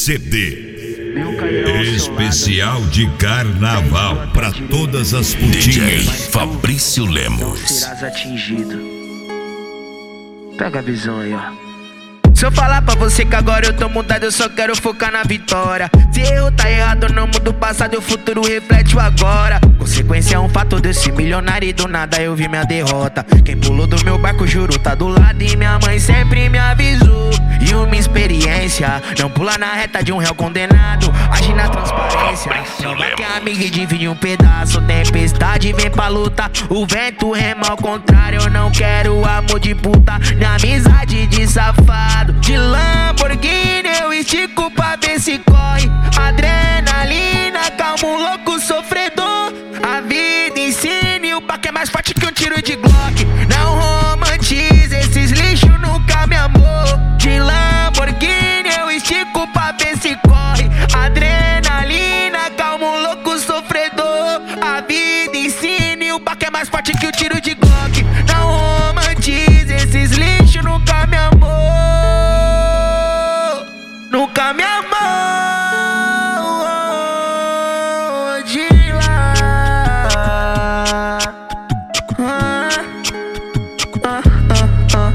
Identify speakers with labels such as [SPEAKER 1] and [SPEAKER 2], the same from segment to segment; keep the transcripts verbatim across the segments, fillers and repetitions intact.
[SPEAKER 1] C D especial de carnaval pra todas as putinhas. D J Fabrício Lemos.
[SPEAKER 2] Serás atingido. Pega a visão aí, ó. Se eu falar pra você que agora eu tô mudado, eu só quero focar na vitória. Se erro tá errado, não muda o passado e o futuro reflete o agora. Consequência é um fato desse milionário e do nada eu vi minha derrota. Quem pulou do meu barco, juro, tá do lado e minha mãe sempre me avisou. E uma experiência, não pula na reta de um réu condenado. Age na transparência, não vai que é amiga e divide um pedaço. Tempestade vem pra luta, o vento rema ao contrário. Eu não quero amor de puta, nem amizade de safado. De Lamborghini eu estico pra ver se corre. Adrenalina, calma um louco sofredor. A vida ensina e o baque é mais forte que um tiro de Glock. Não romantize, esses lixos nunca me amou. De Lamborghini eu estico pra ver se corre. Adrenalina, calma um louco sofredor. A vida ensina e o baque é mais forte que o tiro de Glock. Não romantize, esses lixos nunca me amou. Nunca me amou de lá. Ah, ah, ah, ah.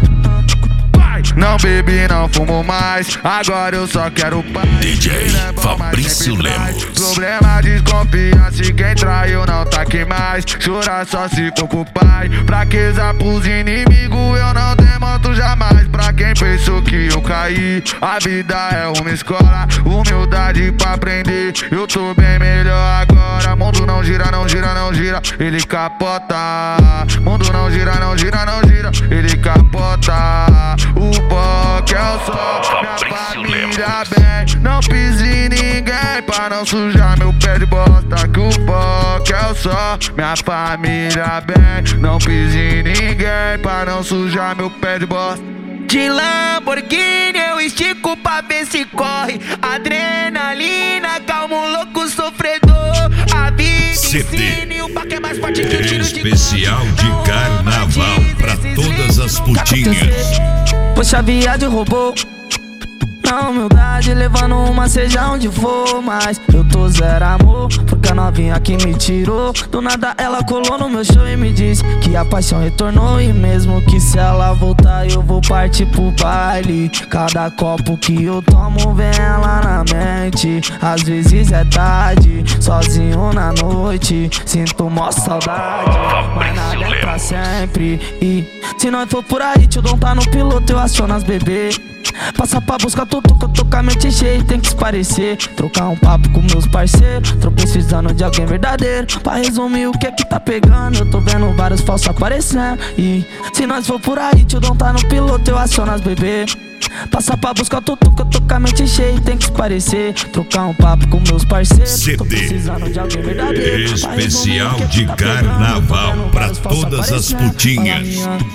[SPEAKER 2] Não bebi, não fumo mais. Agora eu só quero paz.
[SPEAKER 1] D J Fabrício Lemos.
[SPEAKER 2] Problema, desconfiança e quem traiu não tá aqui mais. Chorar só se for pro pai. Fraqueza pros inimigos eu não demonstro jamais. Pra quem pensou que eu caí, a vida é uma escola. Humildade pra aprender, eu tô bem melhor agora. Mundo não gira, não gira, não gira, ele capota. Mundo não gira, não gira, não gira, ele capota. O POC é o sol, minha família bem. Não pise em ninguém pra não sujar meu pé de bosta. Que o POC é o sol, minha família bem. Não pise em ninguém pra não sujar meu pé de bosta. De Lamborghini eu estico pra ver se corre. Adrenalina, calma um louco sofredor. A vida ensina e o baque é mais forte que o tiro de
[SPEAKER 1] especial de carnaval pra todas as putinhas.
[SPEAKER 3] Poxa, viado roubou. Na humildade, levando uma seja onde for. Mas eu tô zero amor, porque a novinha que me tirou. Do nada ela colou no meu show e me disse que a paixão retornou. E mesmo que se ela voltar eu vou partir pro baile. Cada copo que eu tomo vem ela na mente. Às vezes é tarde, sozinho na noite. Sinto mó saudade, mas nada é pra sempre. E se nós for por aí, tio Dom tá no piloto, eu aciono as bebê. Passa pra buscar tudo que eu tô com a mente cheia, tem que se parecer. Trocar um papo com meus parceiros, tô precisando de alguém verdadeiro. Pra resumir o que é que tá pegando, eu tô vendo vários falsos aparecendo. E se nós for por aí, tio Dom tá no piloto, eu aciono as bebê. Passa pra buscar tudo que eu tô com a mente cheia, tem que se parecer. Trocar um papo com meus parceiros, tô precisando de alguém verdadeiro.
[SPEAKER 1] Especial de carnaval pra todas as putinhas.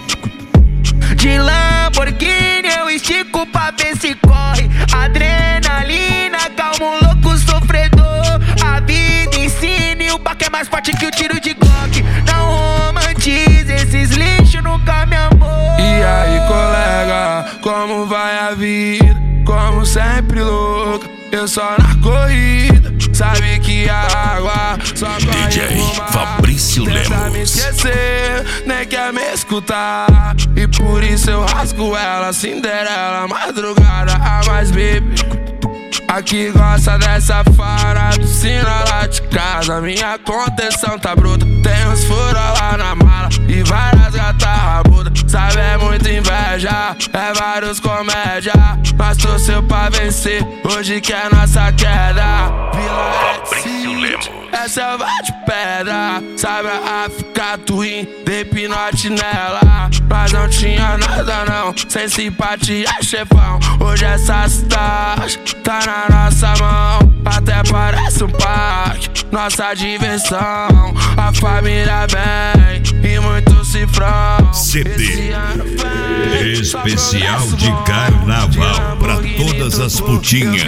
[SPEAKER 2] De Lamborghini eu estico pra ver se corre. Adrenalina, calma um louco sofredor. A vida ensina e o baque é mais forte que o tiro de Glock. Não romantize, esses lixos nunca me amou.
[SPEAKER 4] E aí, colega, como vai a vida? Como sempre louca, eu só na corrida. Sabe que a água só corre.
[SPEAKER 1] D J Fabrício Lemos.
[SPEAKER 4] Tenta me esquecer, nem quer me escutar. E por isso eu rasgo ela, Cinderela, madrugada a mais baby. Aqui gosta dessa fara do sina lá de casa. Minha contenção tá bruta, tem uns furos lá na mala e várias gatas rabudas. Sabe, é muita inveja, é vários comédia. Mas torceu pra vencer, hoje que é nossa queda. Vila
[SPEAKER 1] Fabrício Lemos.
[SPEAKER 4] é selva de pedra. Sabe a África Twin, dei pinote nela. Mas não tinha nada não, sem simpatia, chefão. Hoje essa cidade tá na nossa mão, até parece um parque, nossa diversão. A família bem e muito cifrão.
[SPEAKER 1] C D especial de carnaval pra todas as putinhas.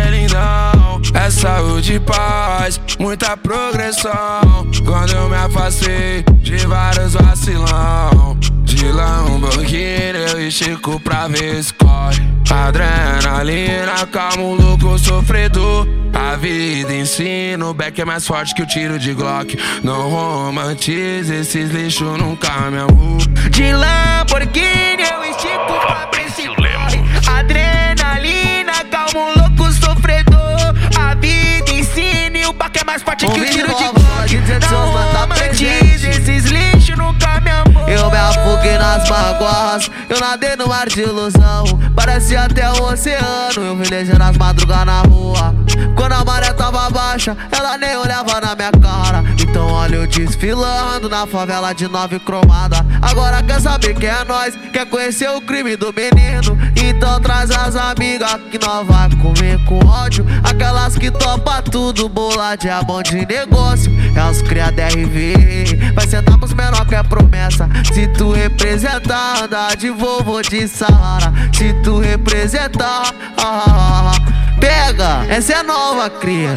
[SPEAKER 4] É saúde e paz, muita progressão. Quando eu me afastei de vários vacilão. De Lamborghini eu estico pra ver se corre. Adrenalina Adrenalina, calma, o louco sofredor. A vida ensina, o back é mais forte que o tiro de Glock. Não romantize esses lixos, nunca me amou.
[SPEAKER 2] De Lamborghini eu estico pra corre. Adrenalina, calma, um louco sofredor. A vida ensina e o back é mais forte que o tiro de Glock. Não romantize esses lixos, nunca me amou.
[SPEAKER 3] Eu me afoguei nas mágoas, eu nadei no mar de ilusão. Parece até o oceano, eu velejando as madrugas na rua. Quando a maré tava baixa, ela nem olhava na minha cara. Então olha eu desfilando na favela de nove cromada. Agora quer saber quem é nós, quer conhecer o crime do menino. Então traz as amigas que nós vai comer com ódio. Aquelas que topa tudo, boladinha, bom de negócio. É os cria da R V, vai sentar pros menor que é promessa. Se tu representar, andar de vovô de Saara. Se tu representar, ah, ah, ah, pega, essa é nova cria.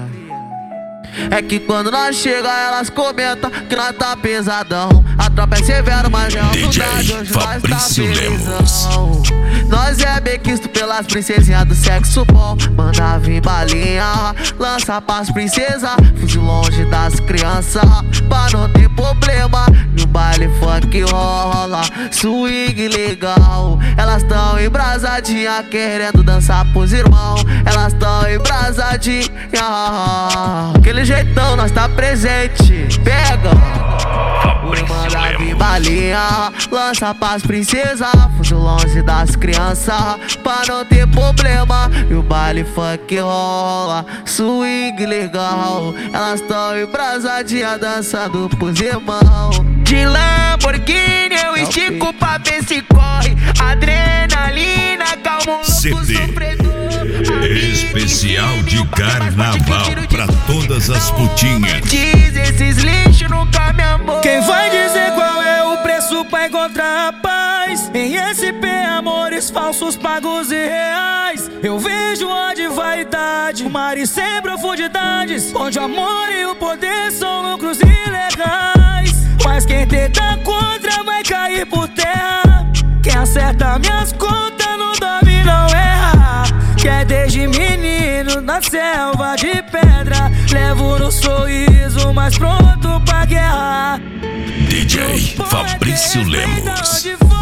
[SPEAKER 3] É que quando nós chega, elas comentam que nós tá pesadão. A tropa é severo, mas é humildade. Hoje nós tá felizão. Nós é bem quisto pelas princesinhas do sexo bom. Manda vir balinha, lança pras princesas. Fugir longe das crianças, pra não ter problema. E o baile funk rola, swing legal. Elas tão embrasadinha, querendo dançar pros irmãos. Elas tão embrasadinha, aquele jeitão nós tá presente. Pega, manda vir balinha, lança pras princesas. Fugiu longe das crianças, pra não ter problema. E o baile funk rola, swing legal. Elas tão embrasadinha, dançando pros irmãos.
[SPEAKER 2] De Lamborghini eu estico pra ver se corre. Adrenalina, calma, um louco sofredor.
[SPEAKER 1] Especial de carnaval pra todas as putinhas.
[SPEAKER 2] Diz esses lixos nunca me amou.
[SPEAKER 3] Quem vai dizer qual é o preço pra encontrar a paz? Em S P, amores falsos, pagos e reais. Eu vejo onde vaidade, o mar e sem profundidades, onde o amor e o poder são lucros ilegais. Mas quem tenta contra vai cair por terra. Quem acerta minhas contas não dorme, não erra. Que é desde menino na selva de pedra. Levo no sorriso, mas pronto pra guerra.
[SPEAKER 1] D J Fabrício Lemos.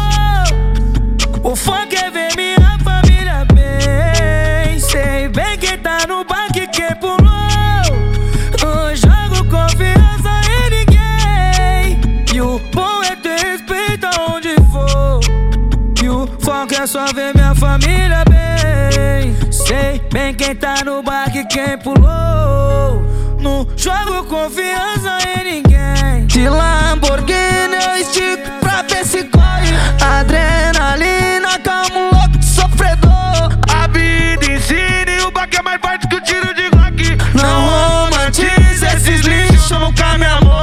[SPEAKER 3] O funk é ver minha família bem. Sei bem quem tá no baque, quem pulou. Não jogo confiança em ninguém. E o bom é ter respeito aonde for. E o funk é só ver minha família bem. Sei bem quem tá no baque, quem pulou. Não jogo confiança em ninguém. De Lamborghini eu estico pra ver se corre. Adrenalina, calma, um louco sofredor.
[SPEAKER 2] A vida ensina e o baque é mais forte que o tiro de Glock.
[SPEAKER 3] Não romantize esses lixos, nunca me amou.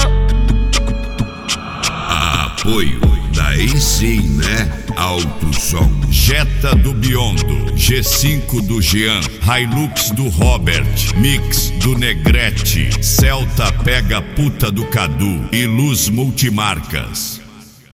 [SPEAKER 1] Apoio, daí sim, né? Alto Som, Jetta do Biondo, G cinco do Jean, Hilux do Robert, Mix do Negrete, Celta pega puta do Cadu e Luz Multimarcas.